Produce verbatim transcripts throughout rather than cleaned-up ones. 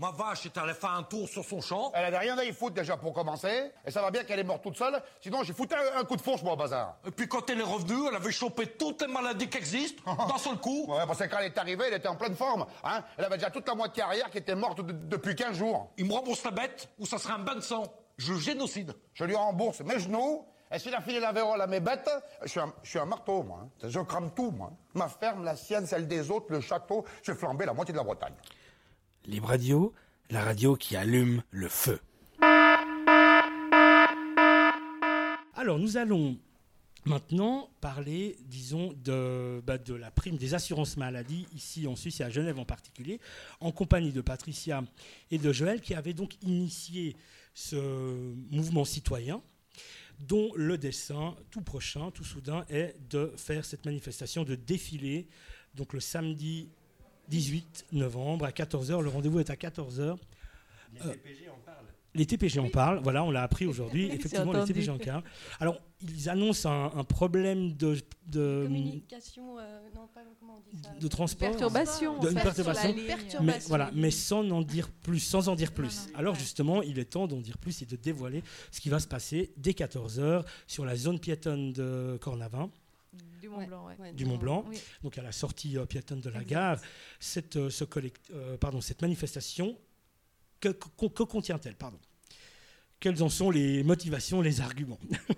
Ma vache est allée faire un tour sur son champ. Elle avait rien à y foutre déjà pour commencer. Et ça va bien qu'elle est morte toute seule. Sinon, j'ai foutu un, un coup de fourche, moi, au bazar. Et puis quand elle est revenue, elle avait chopé toutes les maladies qui existent, d'un seul coup. Ouais, parce que quand elle est arrivée, elle était en pleine forme. Hein, elle avait déjà toute la moitié arrière qui était morte de- depuis quinze jours. Il me rembourse la bête ou ça serait un bain de sang. Je génocide. Je lui rembourse mes genoux. Et s'il a filé la vérole à mes bêtes, je suis un, je suis un marteau, moi. Hein. Je crame tout, moi. Ma ferme, la sienne, celle des autres, le château. Je vais flamber la moitié de la Bretagne. Libre Radio, la radio qui allume le feu. Alors, nous allons maintenant parler, disons, de, bah, de la prime des assurances maladie, ici en Suisse et à Genève en particulier, en compagnie de Patricia et de Joël, qui avaient donc initié ce mouvement citoyen, dont le dessein, tout prochain, tout soudain, est de faire cette manifestation, de défiler, donc le samedi dix-huit novembre à quatorze heures. Le rendez-vous est à quatorze heures. Les Euh, T P G en parlent. Les T P G en Oui. parlent, voilà, on l'a appris aujourd'hui. J'ai Effectivement, les entendu. T P G en parlent. Alors, ils annoncent un, un problème de, de, Communication, euh, non pas comment on dit ça. de transport. Perturbation. De- en une fait, perturbation. sur la ligne. Perturbation. Mais, voilà, mais sans en dire plus, sans en dire plus. Non, non. Alors Ouais. justement, il est temps d'en dire plus et de dévoiler ce qui va se passer dès quatorze heures sur la zone piétonne de Cornavin, Du Mont Blanc, ouais. Ouais, du Mont Blanc, Oui. donc à la sortie euh, piétonne de la Exact. gare. Cette, euh, ce collect- euh, pardon, cette manifestation, que, que- que contient-elle pardon Quelles en sont les motivations, les arguments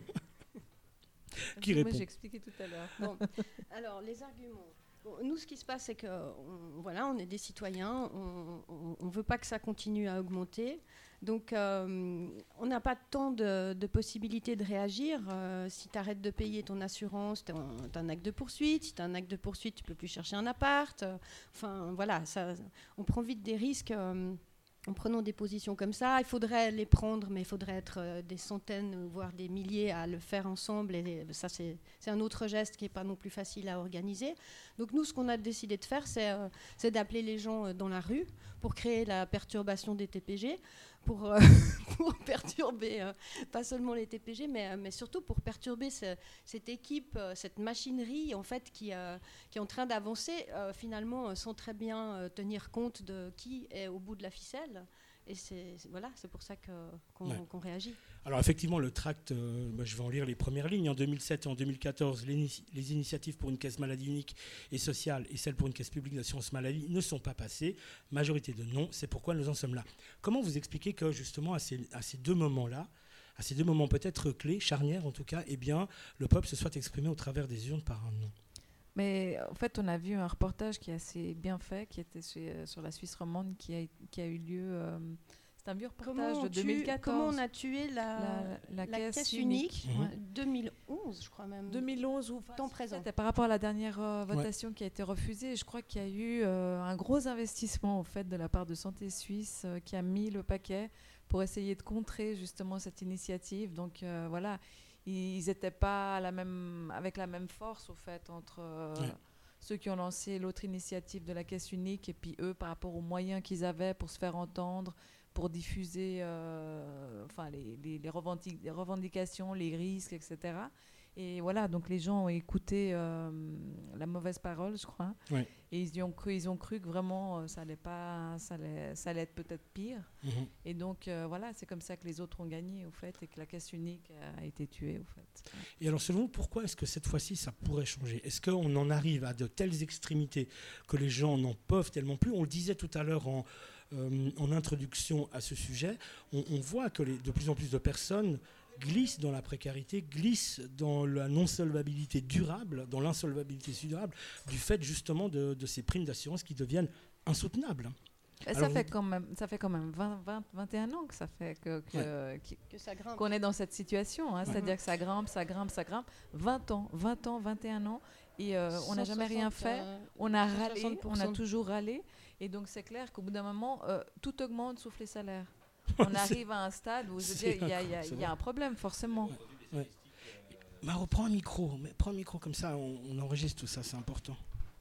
Qui Moi, répond j'ai expliqué tout à l'heure. Bon, alors les arguments. Bon, nous, ce qui se passe, c'est que on, voilà, on est des citoyens, on ne veut pas que ça continue à augmenter. Donc, euh, on n'a pas tant de, de possibilités de réagir. Euh, si tu arrêtes de payer ton assurance, tu as un acte de poursuite. Si tu as un acte de poursuite, tu ne peux plus chercher un appart. Euh, Enfin, voilà, ça, on prend vite des risques. Euh, en prenant des positions comme ça, il faudrait les prendre, mais il faudrait être euh, des centaines, voire des milliers à le faire ensemble. Et ça, c'est c'est un autre geste qui n'est pas non plus facile à organiser. Donc nous, ce qu'on a décidé de faire, c'est euh, c'est d'appeler les gens euh, dans la rue pour créer la perturbation des T P G, pour, euh, pour perturber euh, pas seulement les T P G, mais, euh, mais surtout pour perturber ce- cette équipe, euh, cette machinerie en fait, qui, euh, qui est en train d'avancer, euh, finalement, euh, sans très bien euh, tenir compte de qui est au bout de la ficelle. Et c'est c'est- voilà, c'est pour ça que, qu'on, Ouais. qu'on réagit. Alors effectivement, le tract, euh, bah, je vais en lire les premières lignes. En deux mille sept et en deux mille quatorze, les, ini- les initiatives pour une caisse maladie unique et sociale et celles pour une caisse publique d'assurance maladie ne sont pas passées. Majorité de non, c'est pourquoi nous en sommes là. Comment vous expliquez que justement à ces, à ces deux moments-là, à ces deux moments peut-être clés, charnières en tout cas, eh bien, le peuple se soit exprimé au travers des urnes par un non? Mais en fait, on a vu un reportage qui est assez bien fait, qui était chez- euh, sur la Suisse romande, qui a, qui a eu lieu. euh, c'est un vieux reportage Comment on, de tue- deux mille quatorze. comment on a tué la, la, la la caisse, caisse unique. unique, Mhm. ouais, deux mille onze, je crois même. deux mille onze ou Temps présent. C'était par rapport à la dernière euh, votation qui a été refusée. Je crois qu'il y a eu euh, un gros investissement en fait de la part de Santé Suisse euh, qui a mis le paquet pour essayer de contrer justement cette initiative. Donc euh, voilà, ils n'étaient pas à la même, avec la même force au fait entre euh, Ouais. ceux qui ont lancé l'autre initiative de la caisse unique et puis eux par rapport aux moyens qu'ils avaient pour se faire entendre, pour diffuser euh, enfin, les, les, les, revendic- les revendications, les risques, et cetera. Et voilà, donc les gens ont écouté euh, la mauvaise parole, je crois. Ouais. Et ils y ont cru, ils ont cru que vraiment euh, ça allait pas, ça allait, ça allait être peut-être pire. Mhm. Et donc euh, voilà, c'est comme ça que les autres ont gagné au fait et que la caisse unique a été tuée au fait. Et alors, selon vous, pourquoi est-ce que cette fois-ci, ça pourrait changer? Est-ce qu'on en arrive à de telles extrémités que les gens n'en peuvent tellement plus? On le disait tout à l'heure en, euh, en introduction à ce sujet, on, on voit que les, de plus en plus de personnes glissent dans la précarité, glissent dans la non-solvabilité durable, dans l'insolvabilité durable, du fait justement de, de ces primes d'assurance qui deviennent insoutenables. Et Alors ça, vous- fait quand même, ça fait quand même vingt, vingt, vingt et un ans que ça fait que, que, qui- Que ça grimpe. qu'on est dans cette situation. Hein, C'est-à-dire que ça grimpe, ça grimpe, ça grimpe. vingt ans, vingt ans, vingt et un ans. Et euh, on n'a jamais rien fait. On a râlé, soixante pour cent. on a toujours râlé. Et donc, c'est clair qu'au bout d'un moment, euh, tout augmente sauf les salaires. On arrive à un stade où je veux C'est dire, il y a, il y a- c'est il y a un problème, forcément. Ouais. Maro, prends un micro, mais prends un micro comme ça, on, on enregistre tout ça, c'est important.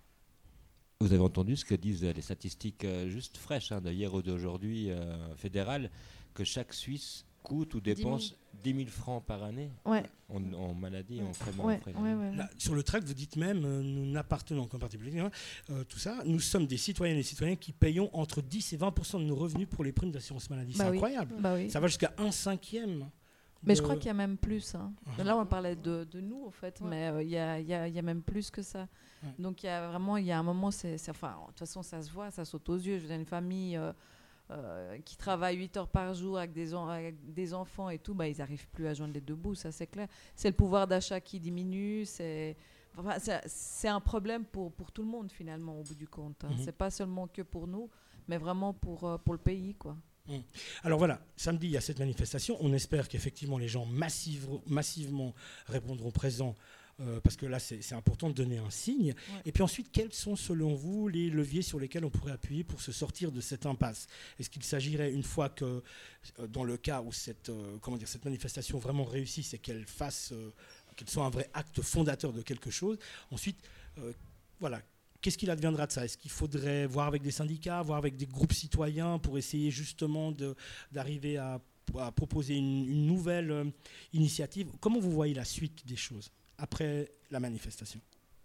Vous avez entendu ce que disent les statistiques euh, juste fraîches hein, d'hier ou d'aujourd'hui euh, fédérales, que chaque Suisse coûte ou dépense dix mille francs par année Ouais. en, en maladie, en frais, Ouais, en frais ouais, ouais, ouais. Là, sur le tract, vous dites même, euh, nous n'appartenons qu'en partie politique, euh, tout ça, nous sommes des citoyennes et citoyens qui payons entre dix et vingt pour cent de nos revenus pour les primes d'assurance maladie. Bah C'est oui. incroyable. Bah oui. Ça va jusqu'à un cinquième. Mais de- je crois qu'il y a même plus. Hein. Ouais. Là, on parlait de, de nous, en fait, Ouais. mais euh, il y, a, il y, a, il y a même plus que ça. Ouais. Donc, il y a vraiment, il y a un moment, c'est, c'est- enfin, de toute façon, ça se voit, ça saute aux yeux. Je veux dire, une famille euh, euh, qui travaille huit heures par jour avec des, en- avec des enfants et tout, bah, ils n'arrivent plus à joindre les deux bouts, ça c'est clair. C'est le pouvoir d'achat qui diminue, c'est... Enfin, c'est, c'est un problème pour, pour tout le monde, finalement, au bout du compte. Hein. Mhm. C'est pas seulement que pour nous, mais vraiment pour, euh, pour le pays, quoi. Alors voilà, samedi, il y a cette manifestation. On espère qu'effectivement les gens massive- massivement répondront présents, euh, parce que là, c'est c'est important de donner un signe. Ouais. Et puis ensuite, quels sont selon vous les leviers sur lesquels on pourrait appuyer pour se sortir de cette impasse? Est-ce qu'il s'agirait, une fois que, euh, dans le cas où cette, euh, comment dire, cette manifestation vraiment réussisse et qu'elle fasse, euh, qu'elle soit un vrai acte fondateur de quelque chose, ensuite, euh, voilà, qu'est-ce qu'il adviendra de ça? Est-ce qu'il faudrait voir avec des syndicats, voir avec des groupes citoyens pour essayer justement de, d'arriver à, à proposer une, une nouvelle euh, initiative? Comment vous voyez la suite des choses après la manifestation?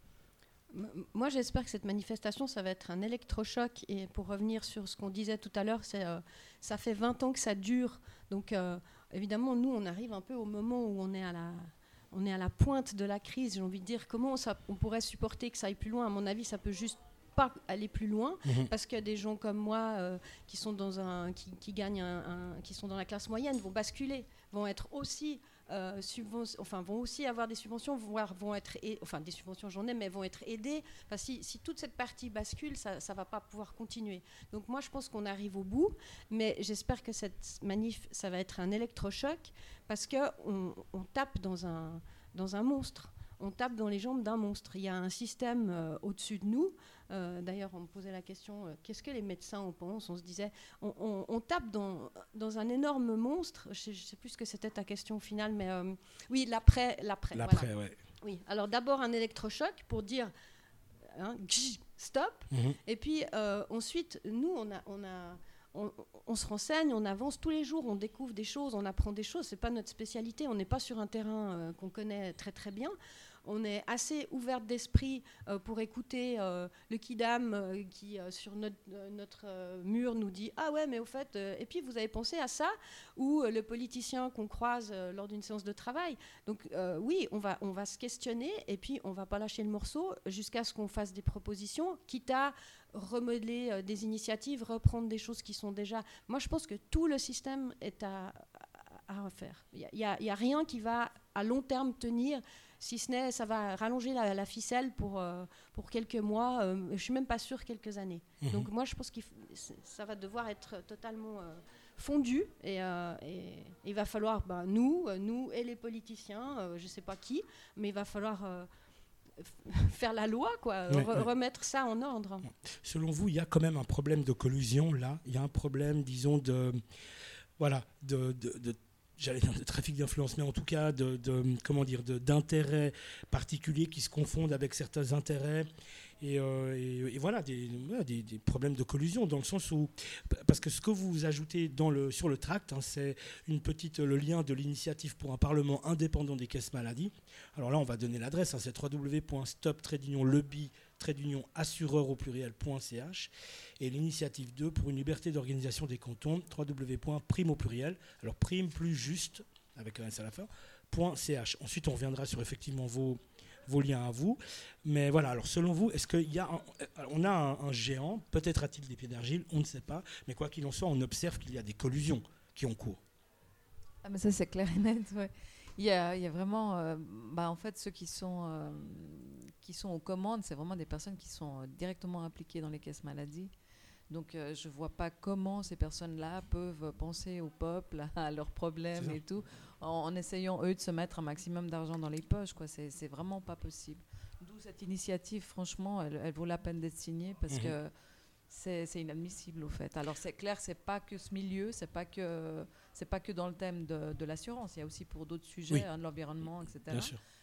M- Moi, j'espère que cette manifestation, ça va être un électrochoc. Et pour revenir sur ce qu'on disait tout à l'heure, c'est, euh, ça fait vingt ans que ça dure. Donc, euh, évidemment, nous, on arrive un peu au moment où on est à la, on est à la pointe de la crise. J'ai envie de dire, comment ça, on pourrait supporter que ça aille plus loin? À mon avis, ça peut juste pas aller plus loin, Mhm. parce que des gens comme moi euh, qui sont dans un, qui, qui gagnent un, un- qui sont dans la classe moyenne vont basculer, vont être aussi euh, subven- enfin vont aussi avoir des subventions, voire vont être, a- enfin des subventions j'en ai, mais vont être aidés. Enfin, si, si toute cette partie bascule, ça, ça va pas pouvoir continuer. Donc moi, je pense qu'on arrive au bout, mais j'espère que cette manif, ça va être un électrochoc, parce que on, on tape dans un, dans un monstre. On tape dans les jambes d'un monstre. Il y a un système euh, au-dessus de nous. Euh, d'ailleurs, on me posait la question, euh, qu'est-ce que les médecins en pensent? On se disait, on, on- on tape dans, dans un énorme monstre. Je ne sais plus ce que c'était ta question au final, mais euh, oui, l'après. L'après, L'après, voilà. ouais. Oui. Alors d'abord un électrochoc pour dire, hein, stop. Mhm. Et puis euh, ensuite, nous, on a... On a On, on se renseigne, on avance tous les jours, on découvre des choses, on apprend des choses. C'est pas notre spécialité, on n'est pas sur un terrain euh, qu'on connaît très très bien. On est assez ouverte d'esprit euh, pour écouter euh, le Kidam euh, qui, euh, sur notre, euh, notre euh, mur, nous dit « Ah ouais, mais au fait, euh, et puis vous avez pensé à ça ?» Ou euh, le politicien qu'on croise euh, lors d'une séance de travail. Donc euh, oui, on va, on va se questionner et puis on va pas lâcher le morceau jusqu'à ce qu'on fasse des propositions, quitte à remodeler euh, des initiatives, reprendre des choses qui sont déjà... Moi, je pense que tout le système est à, à, à refaire. Il n'y a, y a rien qui va à long terme tenir, si ce n'est ça va rallonger la, la ficelle pour, euh, pour quelques mois, euh, je ne suis même pas sûre quelques années. Mhm. Donc moi, je pense que ça va devoir être totalement euh, fondu et, euh, et il va falloir, bah, nous, euh, nous et les politiciens, euh, je ne sais pas qui, mais il va falloir... euh, faire la loi, quoi, Ouais, re- ouais. remettre ça en ordre. Selon vous, il y a quand même un problème de collusion là. Il y a un problème, disons, de, voilà, de, de, de- j'allais dire de trafic d'influence, mais en tout cas de, de comment dire, de- d'intérêts particuliers qui se confondent avec certains intérêts. Et, euh, et- et voilà, des, voilà, des, des problèmes de collusion, dans le sens où, parce que ce que vous ajoutez dans le, sur le tract, hein, c'est une petite, le lien de l'initiative pour un parlement indépendant des caisses maladie. Alors là, on va donner l'adresse, hein, c'est w w w point stop lobby assureur au pluriel.ch, et l'initiative deux pour une liberté d'organisation des cantons, w w w point prime au pluriel, alors prime plus juste, avec un S à la fin, .ch. Ensuite, on reviendra sur effectivement vos vos liens à vous. Mais voilà, alors selon vous, est-ce qu'il y a un, alors on a un, un géant, peut-être a-t-il des pieds d'argile, on ne sait pas, mais quoi qu'il en soit, on observe qu'il y a des collusions qui ont cours. Ah, mais ça, c'est clair et net, ouais. Il y a, il y a vraiment, euh, bah, en fait, ceux qui sont, euh, qui sont aux commandes, c'est vraiment des personnes qui sont euh, directement impliquées dans les caisses maladie. Donc, euh, je ne vois pas comment ces personnes-là peuvent penser au peuple, à leurs problèmes et tout, en, en essayant, eux, de se mettre un maximum d'argent dans les poches, quoi. C'est, c'est vraiment pas possible. D'où cette initiative, franchement, elle, elle vaut la peine d'être signée parce Mhm. que c'est, c'est inadmissible, au fait. Alors, c'est clair, c'est pas que ce milieu, c'est pas que, c'est pas que dans le thème de, de l'assurance. Il y a aussi pour d'autres sujets, Oui. hein, de l'environnement, et cetera. Bien sûr.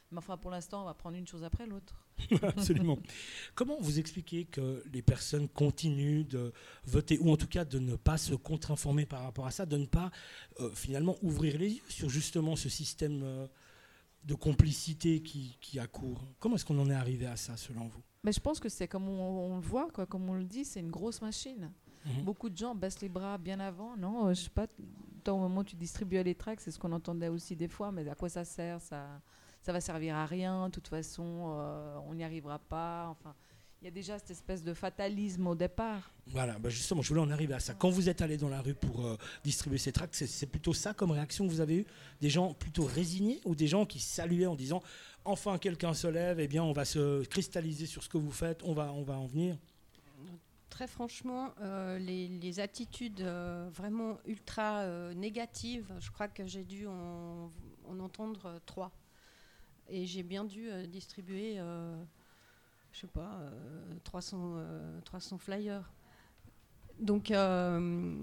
Mais enfin, pour l'instant, on va prendre une chose après l'autre. Absolument. Comment vous expliquez que les personnes continuent de voter, ou en tout cas de ne pas se contre-informer par rapport à ça, de ne pas euh, finalement ouvrir les yeux sur justement ce système euh, de complicité qui, qui accourt? Comment est-ce qu'on en est arrivé à ça, selon vous? Mais je pense que c'est comme on, on le voit, quoi, comme on le dit, c'est une grosse machine. Mmh. Beaucoup de gens baissent les bras bien avant, non? euh, Je sais pas, au moment où tu distribuais les tracts, c'est ce qu'on entendait aussi des fois, mais à quoi ça sert? Ça, ça va servir à rien, de toute façon, euh, on n'y arrivera pas. Enfin, il y a déjà cette espèce de fatalisme au départ. Voilà, bah justement, je voulais en arriver à ça. Quand vous êtes allé dans la rue pour euh, distribuer ces tracts, c'est, c'est plutôt ça comme réaction que vous avez eu? Des gens plutôt résignés ou des gens qui saluaient en disant « Enfin, quelqu'un se lève, eh bien, on va se cristalliser sur ce que vous faites, on va, on va en venir ». Très franchement, euh, les, les attitudes euh, vraiment ultra euh, négatives, je crois que j'ai dû en, en entendre euh, trois. Et j'ai bien dû euh, distribuer, euh, je sais pas, euh, trois cents, euh, trois cents flyers. Donc, euh,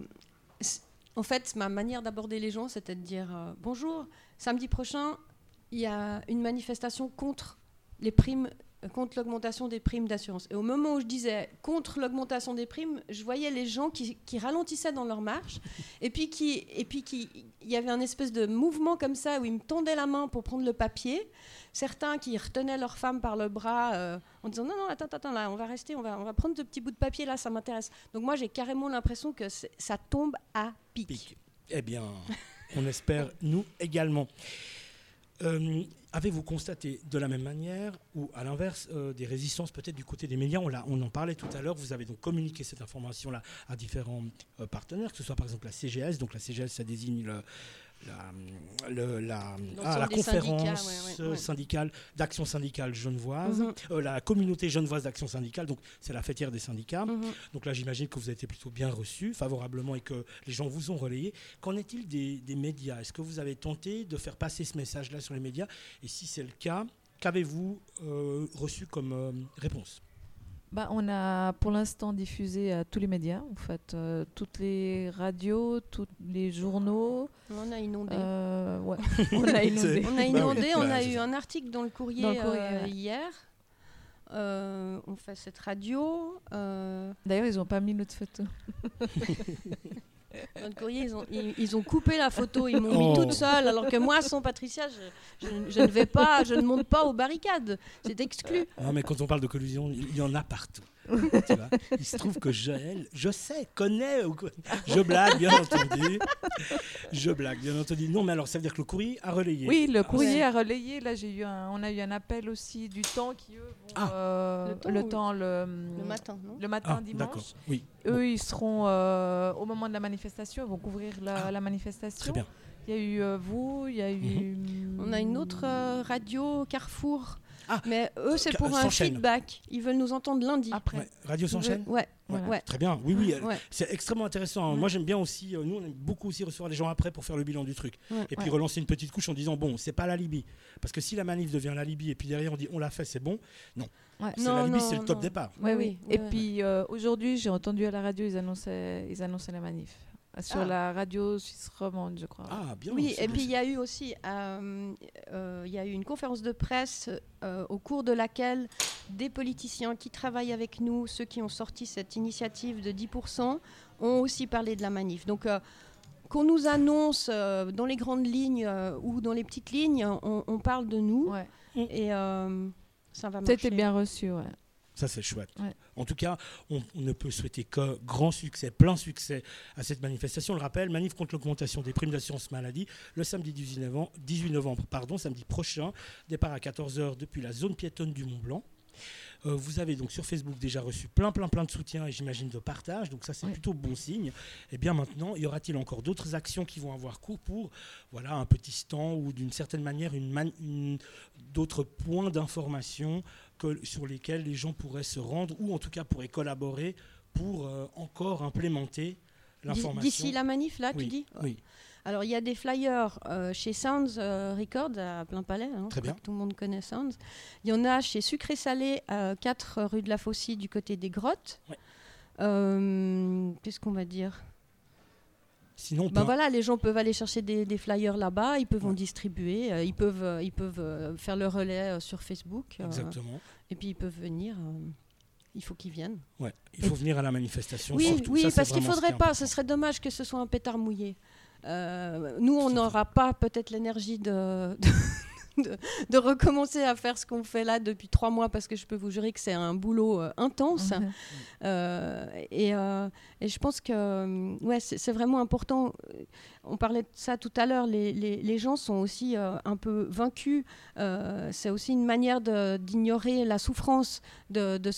en fait, ma manière d'aborder les gens, c'était de dire euh, « Bonjour, samedi prochain, il y a une manifestation contre les primes contre l'augmentation des primes d'assurance. » Et au moment où je disais contre l'augmentation des primes, je voyais les gens qui, qui ralentissaient dans leur marche, et puis qui, et puis qui, il y avait un espèce de mouvement comme ça où ils me tendaient la main pour prendre le papier. Certains qui retenaient leur femme par le bras euh, en disant non non attends attends là on va rester, on va on va prendre ce petit bout de papier là, ça m'intéresse. Donc moi j'ai carrément l'impression que ça tombe à pic. pic. Eh bien, on espère nous également. Euh, avez-vous constaté de la même manière ou à l'inverse euh, des résistances peut-être du côté des médias? on, l'a, on en parlait tout à l'heure, vous avez donc communiqué cette information-là à différents euh, partenaires, que ce soit par exemple la C G S, donc la C G S ça désigne le, la, le, la, ah, la conférence ouais, ouais, ouais. syndicale d'action syndicale genevoise, mm-hmm. euh, la communauté genevoise d'action syndicale, donc c'est la fêtière des syndicats. Mm-hmm. Donc là j'imagine que vous avez été plutôt bien reçu, favorablement, et que les gens vous ont relayé. Qu'en est-il des, des médias? Est-ce que vous avez tenté de faire passer ce message-là sur les médias? Et si c'est le cas, qu'avez-vous euh, reçu comme euh, réponse? Bah, on a pour l'instant diffusé à tous les médias, en fait, euh, toutes les radios, tous les journaux. On a inondé. Euh, ouais. on a inondé. on a inondé. On a eu un article dans le courrier, dans le courrier euh, ouais. hier. Euh, on fait cette radio. Euh... D'ailleurs, ils n'ont pas mis notre photo. Dans le courrier, ils ont, ils, ils ont coupé la photo, ils m'ont oh. mis toute seule, alors que moi, sans Patricia, je, je, je ne vais pas, je ne monte pas aux barricades. C'est exclu. Ah, mais quand on parle de collusion, il y en a partout. Tu vois, il se trouve que Joël, je sais, connaît, je blague bien entendu, je blague bien entendu. Non, mais alors ça veut dire que le courrier a relayé. Oui, le courrier ah, a relayé. Là, j'ai eu un, on a eu un appel aussi du temps qui eux vont ah. euh, le temps, le, temps le, le matin, non le matin ah, dimanche. D'accord. Oui. Eux, bon. ils seront euh, au moment de la manifestation, ils vont couvrir la, ah. la manifestation. Très bien. Il y a eu euh, vous, il y a eu. Mm-hmm. On a une autre euh, radio Carrefour. Ah, mais eux, c'est pour un feedback. Ils veulent nous entendre lundi. Après. Ouais. Radio s'enchaîne. Ouais. Ouais. Ouais. Très bien. Oui, oui. Ouais. C'est extrêmement intéressant. Ouais. Moi, j'aime bien aussi. Euh, nous, on aime beaucoup aussi recevoir les gens après pour faire le bilan du truc. Ouais. Et puis ouais. relancer une petite couche en disant bon, c'est pas la Libye. Parce que si la manif devient la Libye et puis derrière on dit on l'a fait, c'est bon. Non. Ouais. C'est non, la Libye, non, c'est non. le top départ. Oui, oui. oui. Et ouais. puis euh, aujourd'hui, j'ai entendu à la radio, ils annonçaient, ils annonçaient la manif. Sur ah. la radio suisse romande, je crois. Ah, bien. Oui, et puis il y a eu aussi euh, euh, y a eu une conférence de presse euh, au cours de laquelle des politiciens qui travaillent avec nous, ceux qui ont sorti cette initiative de dix pour cent, ont aussi parlé de la manif. Donc, euh, qu'on nous annonce euh, dans les grandes lignes euh, ou dans les petites lignes, on, on parle de nous. Ouais. Et euh, ça va marcher. C'était bien reçu, ouais. Ça, c'est chouette. Ouais. En tout cas, on, on ne peut souhaiter que grand succès, plein succès à cette manifestation. On le rappelle, manif contre l'augmentation des primes d'assurance maladie, le samedi dix-huit novembre, pardon, samedi prochain, départ à quatorze heures depuis la zone piétonne du Mont-Blanc. Euh, vous avez donc sur Facebook déjà reçu plein, plein, plein de soutien et j'imagine de partage, donc ça c'est oui. plutôt bon signe. Et bien maintenant, y aura-t-il encore d'autres actions qui vont avoir cours pour voilà, un petit stand ou d'une certaine manière une man- une, d'autres points d'information que, sur lesquels les gens pourraient se rendre ou en tout cas pourraient collaborer pour euh, encore implémenter l'information. D'ici la manif, là, oui, tu dis oui. Alors, il y a des flyers euh, chez Sounds euh, Records à Plain-Palais. Hein, Très bien. Tout le monde connaît Sounds. Il y en a chez Sucré Salé à quatre rue de la Faucille du côté des Grottes. Ouais. Euh, qu'est-ce qu'on va dire Sinon, on Ben peut- voilà, les gens peuvent aller chercher des, des flyers là-bas, ils peuvent en distribuer, euh, ils peuvent, euh, ils peuvent euh, faire le relais euh, sur Facebook. euh, Exactement. et puis ils peuvent venir. euh, il faut qu'ils viennent. Ouais. Il faut venir à la manifestation. Oui, surtout. oui, Ça, c'est parce qu'il vraiment ce faudrait qui est pas. important. Ce serait dommage que ce soit un pétard mouillé. Euh, nous, on n'aura pas peut-être l'énergie de, de, de- de recommencer à faire ce qu'on fait là depuis trois mois, parce que je peux vous jurer que c'est un boulot euh, intense. Mhm. Euh, et, euh, et je pense que euh, ouais, c'est c'est vraiment important. On parlait de ça tout à l'heure. Les, les, les gens sont aussi euh, un peu vaincus. Euh, c'est aussi une manière de- d'ignorer la souffrance, de, de, se-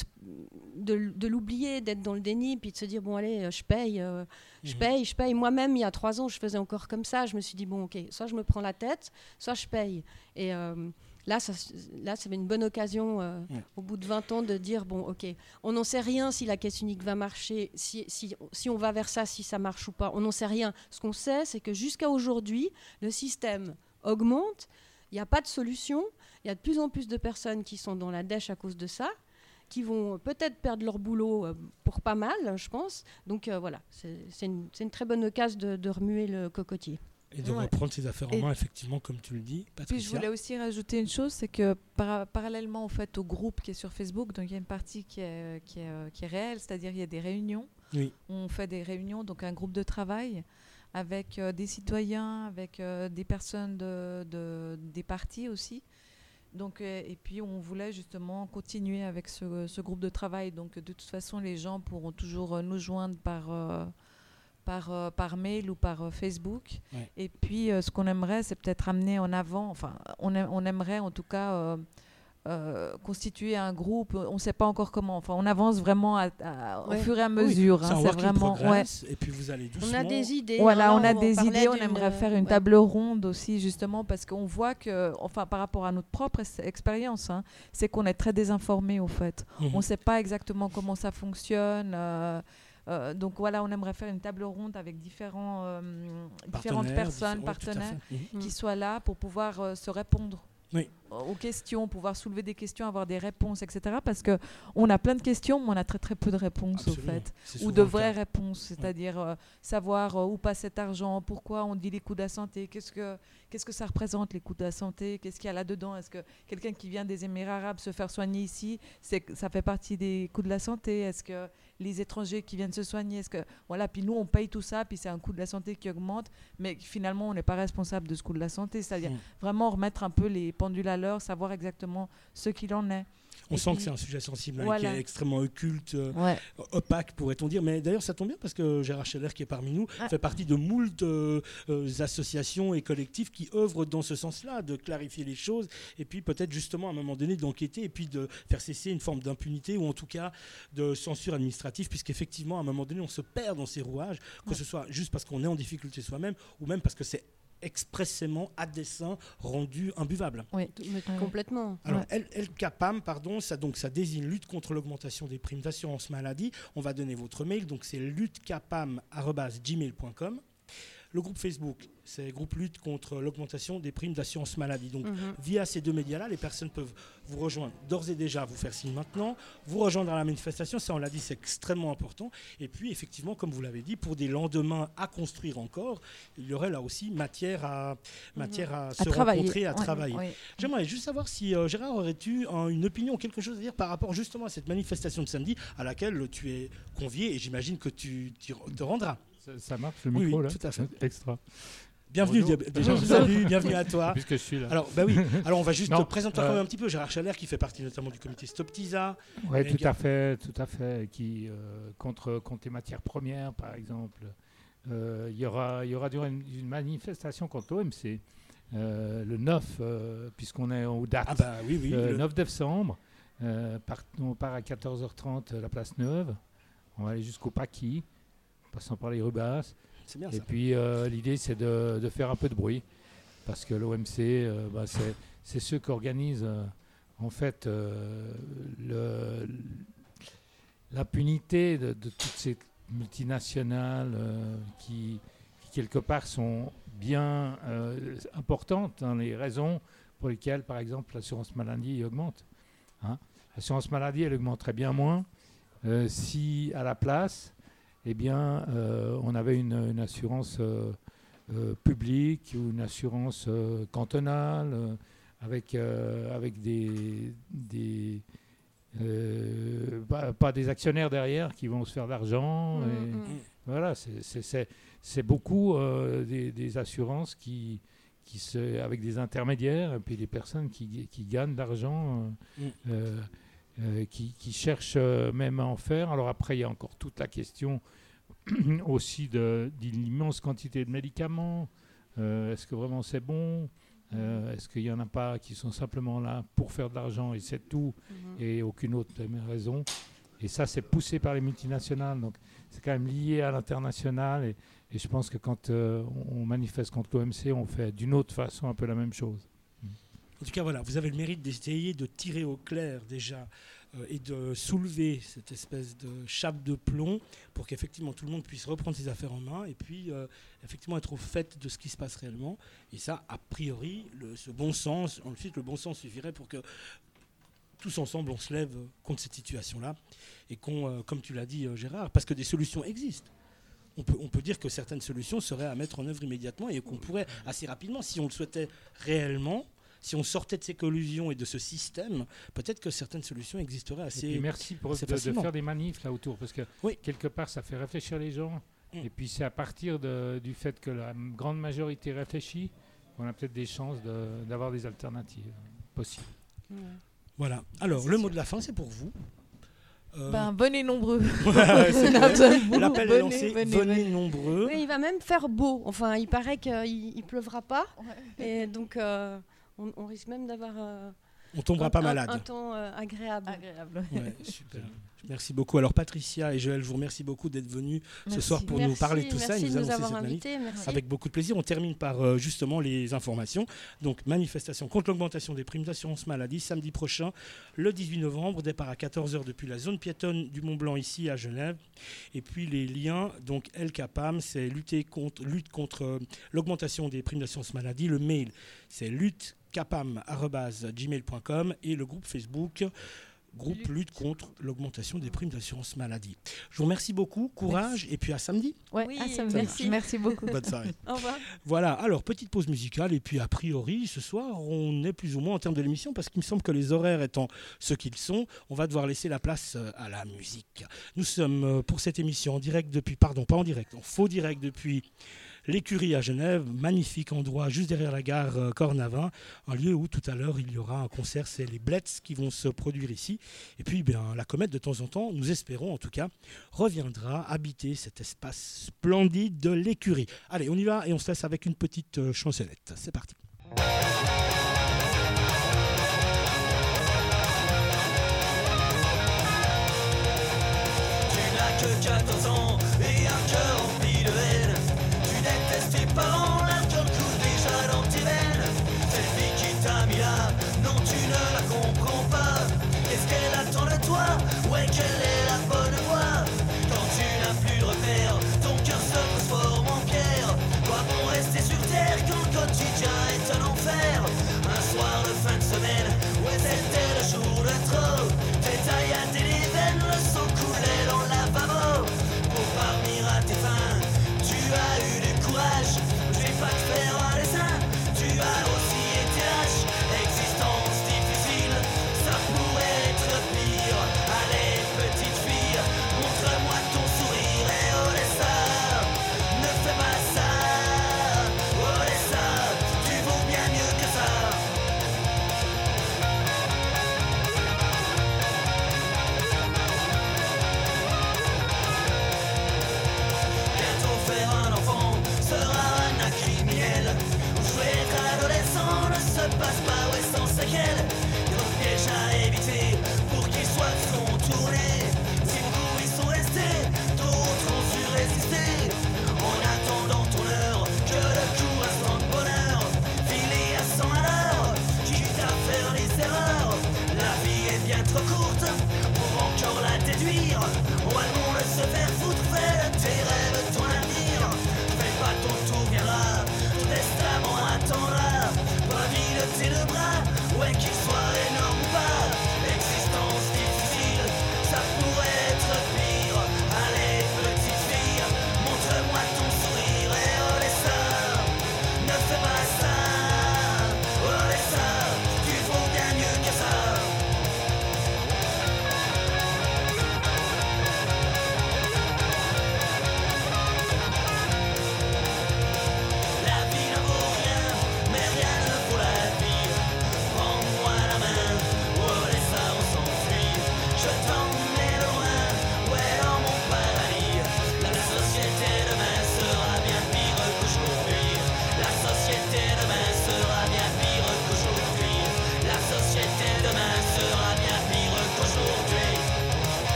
de, de l'oublier, d'être dans le déni, puis de se dire bon allez, euh, je paye, euh, je Mhm. paye, je paye. Moi-même, il y a trois ans, je faisais encore comme ça. Je me suis dit bon ok, soit je me prends la tête, soit je paye. Et euh, Là, ça, là, ça fait une bonne occasion, euh, Ouais. au bout de vingt ans, de dire, bon, OK, on n'en sait rien si la caisse unique va marcher, si, si, si on va vers ça, si ça marche ou pas. On n'en sait rien. Ce qu'on sait, c'est que jusqu'à aujourd'hui, le système augmente, il n'y a pas de solution, il y a de plus en plus de personnes qui sont dans la dèche à cause de ça, qui vont peut-être perdre leur boulot euh, pour pas mal, je pense. Donc euh, voilà, c'est c'est une, c'est une très bonne occasion de, de remuer le cocotier. Et de Ouais. reprendre ses affaires en Et- main, effectivement, comme tu le dis. Puis je Patricia. voulais aussi rajouter une chose, c'est que par- parallèlement au fait au groupe qui est sur Facebook, donc il y a une partie qui est, qui est, euh, qui est réelle, c'est-à-dire il y a des réunions. Oui. On fait des réunions, donc un groupe de travail avec euh, des citoyens, avec euh, des personnes de, de- des partis aussi. Donc, euh, et puis on voulait justement continuer avec ce, ce groupe de travail. Donc de toute façon, les gens pourront toujours euh, nous joindre par, euh, par, euh, par mail ou par euh, Facebook. Ouais. Et puis euh, ce qu'on aimerait, c'est peut-être amener en avant, enfin on, a- on aimerait en tout cas euh, euh, constituer un groupe. On ne sait pas encore comment. Enfin, on avance vraiment à- à- Ouais. au fur et à Oui, mesure. c'est hein, un c'est work in vraiment. Ouais. progress, et puis vous allez doucement. On a des idées. Voilà, hein, on là, a des parlait idées, on d'une, aimerait faire euh, une ouais. table ronde aussi, justement, parce qu'on voit que, enfin, par rapport à notre propre es- expérience, hein, c'est qu'on est très désinformé, au fait. Mhm. On ne sait pas exactement comment ça fonctionne. euh, euh, donc voilà, on aimerait faire une table ronde avec différents, euh, différentes Partenaires, personnes, différents- ouais, tout à partenaires, fait. Mhm. qui soient là pour pouvoir euh, se répondre Oui. aux questions, pouvoir soulever des questions, avoir des réponses, et cetera. Parce qu'on a plein de questions, mais on a très très peu de réponses, Absolument. au fait. C'est Ou souvent de le vraies cas. réponses, c'est-à-dire euh, savoir euh, où passe cet argent, pourquoi on dit les coûts de la santé, qu'est-ce que, qu'est-ce que ça représente les coûts de la santé, qu'est-ce qu'il y a là-dedans, est-ce que quelqu'un qui vient des Émirats arabes se faire soigner ici, c'est, que ça fait partie des coûts de la santé, est-ce que les étrangers qui viennent se soigner, est-ce que, voilà, puis nous on paye tout ça, puis c'est un coût de la santé qui augmente, mais finalement on n'est pas responsable de ce coût de la santé, c'est-à-dire Mm. vraiment remettre un peu les pendules à l'heure, savoir exactement ce qu'il en est. On Et sent puis- que c'est un sujet sensible, hein, Voilà. qui est extrêmement occulte, euh, Ouais. opaque, pourrait-on dire. Mais d'ailleurs, ça tombe bien parce que Gérard Scheller, qui est parmi nous, Ah. fait partie de moult euh, euh, associations et collectifs qui œuvrent dans ce sens-là, de clarifier les choses et puis peut-être justement à un moment donné d'enquêter et puis de faire cesser une forme d'impunité ou en tout cas de censure administrative, puisqu'effectivement, à un moment donné, on se perd dans ces rouages, que Ouais. ce soit juste parce qu'on est en difficulté soi-même ou même parce que c'est expressément, à dessein, rendu imbuvable. Oui. Mais complètement. Alors, Ouais. L- LCAPAM, pardon, ça, donc, ça désigne lutte contre l'augmentation des primes d'assurance maladie. On va donner votre mail, donc c'est luttecapam arobase gmail point com. Le groupe Facebook, c'est groupe lutte contre l'augmentation des primes d'assurance maladie. Donc, Mhm. via ces deux médias-là, les personnes peuvent vous rejoindre d'ores et déjà, vous faire signe maintenant, vous rejoindre à la manifestation, ça on l'a dit, c'est extrêmement important. Et puis effectivement, comme vous l'avez dit, pour des lendemains à construire encore, il y aurait là aussi matière à, matière à, À se travailler. rencontrer, à Ouais, travailler. ouais. J'aimerais juste savoir si euh, Gérard aurais-tu un- une opinion ou quelque chose à dire par rapport justement à cette manifestation de samedi à laquelle tu es convié et j'imagine que tu t'y- te rendras. Ça, ça marche le Oui, micro oui, là tout à fait. Extra. Bienvenue, Bonjour. Dia- déjà. Bonjour. Salut, bienvenue à toi. Puisque je suis là. Alors, bah oui. Alors, on va juste Non, te présenter euh, quand même un petit peu Gérard Scheller, qui fait partie notamment du comité Stop Tisa. Oui, et tout gars- à fait, tout à fait. Qui euh, contre contre les matières premières, par exemple. Euh, Il y aura il y aura durant une, une manifestation contre l'O M C euh, le neuf, euh, puisqu'on est aux dates. Ah bah oui, oui. le le- neuf décembre. Euh, part- on part à quatorze heures trente euh, la place Neuve. On va aller jusqu'au Paquis, passant par les Rubas. C'est bien Et ça. puis euh, l'idée c'est de, de faire un peu de bruit parce que l'O M C euh, bah, c'est, c'est ceux qui organisent euh, en fait euh, le, l'impunité de, de toutes ces multinationales euh, qui, qui quelque part sont bien euh, importantes dans les raisons pour lesquelles par exemple l'assurance maladie augmente. Hein. L'assurance maladie elle augmenterait bien moins euh, si à la place eh bien, euh, on avait une, une assurance euh, euh, publique ou une assurance euh, cantonale euh, avec, euh, avec des... des euh, pas, pas des actionnaires derrière qui vont se faire de l'argent. Mmh, et mmh. Voilà, c'est, c'est, c'est, c'est beaucoup euh, des, des assurances qui, qui se, avec des intermédiaires et puis des personnes qui, qui gagnent de l'argent, euh, Mm. euh, euh, qui, qui cherchent euh, même à en faire. Alors après, il y a encore toute la question aussi de, d'une immense quantité de médicaments. Euh, est-ce que vraiment c'est bon ? Euh, est-ce qu'il n'y en a pas qui sont simplement là pour faire de l'argent et c'est tout Mhm. et aucune autre raison ? Et ça, c'est poussé par les multinationales. Donc, c'est quand même lié à l'international. Et, et je pense que quand euh, on manifeste contre l'O M C, on fait d'une autre façon un peu la même chose. En tout cas, voilà, vous avez le mérite d'essayer de tirer au clair déjà euh, et de soulever cette espèce de chape de plomb pour qu'effectivement tout le monde puisse reprendre ses affaires en main et puis euh, effectivement être au fait de ce qui se passe réellement. Et ça, a priori, le, ce bon sens, ensuite le bon sens suffirait pour que tous ensemble on se lève contre cette situation-là et qu'on, euh, comme tu l'as dit euh, Gérard, parce que des solutions existent. On peut, on peut dire que certaines solutions seraient à mettre en œuvre immédiatement et qu'on pourrait assez rapidement, si on le souhaitait réellement, si on sortait de ces collusions et de ce système, peut-être que certaines solutions existeraient assez. Et puis merci pour assez de, de facilement. faire des manifs là autour, parce que Oui. quelque part ça fait réfléchir les gens. Mm. Et puis c'est à partir de- du fait que la m- grande majorité réfléchit qu'on a peut-être des chances de- d'avoir des alternatives possibles. Ouais. Voilà. Alors, C'est le sûr. mot de la fin, c'est pour vous. Euh, Ben, venez nombreux. ouais, c'est On clair. attend beaucoup. L'appel est Venez, lancé. venez, Venez, venez. nombreux. Oui, il va même faire beau. Enfin, il paraît qu'il ne pleuvra pas. Et donc, euh, on, on risque même d'avoir euh, On tombera un, pas un- malade. un temps euh, agréable. Agréable. Ouais, super. Merci beaucoup. Alors, Patricia et Joël, je vous remercie beaucoup d'être venus ce Merci. soir pour Merci, nous parler de tout ça et merci nous de nous annoncer avoir cette manif. invités. Merci. Avec beaucoup de plaisir. On termine par euh, justement les informations. Donc, manifestation contre l'augmentation des primes d'assurance maladie samedi prochain, le dix-huit novembre, départ à quatorze heures depuis la zone piétonne du Mont Blanc ici à Genève. Et puis les liens, donc L CAPAM, c'est lutter contre, lutte contre euh, l'augmentation des primes d'assurance maladie. Le mail, c'est lutte capam arobase gmail point com et le groupe Facebook. Groupe lutte. lutte contre l'augmentation des primes d'assurance maladie. Je vous remercie beaucoup, courage Merci. et puis à samedi. Ouais, Oui, ah, ça me merci. merci. Merci beaucoup. Bonne soirée. Au revoir. Voilà, alors petite pause musicale et puis a priori ce soir on est plus ou moins en termes de l'émission parce qu'il me semble que les horaires étant ce qu'ils sont, on va devoir laisser la place euh, à la musique. Nous sommes euh, pour cette émission en direct depuis, pardon pas en direct, en faux direct depuis l'écurie à Genève, magnifique endroit juste derrière la gare euh, Cornavin, un lieu où tout à l'heure il y aura un concert, c'est les Blets qui vont se produire ici. Et puis bien, la comète de temps en temps, nous espérons en tout cas, reviendra habiter cet espace splendide de l'écurie. Allez, on y va et on se laisse avec une petite euh, chansonnette. C'est parti. Tu n'as que quatre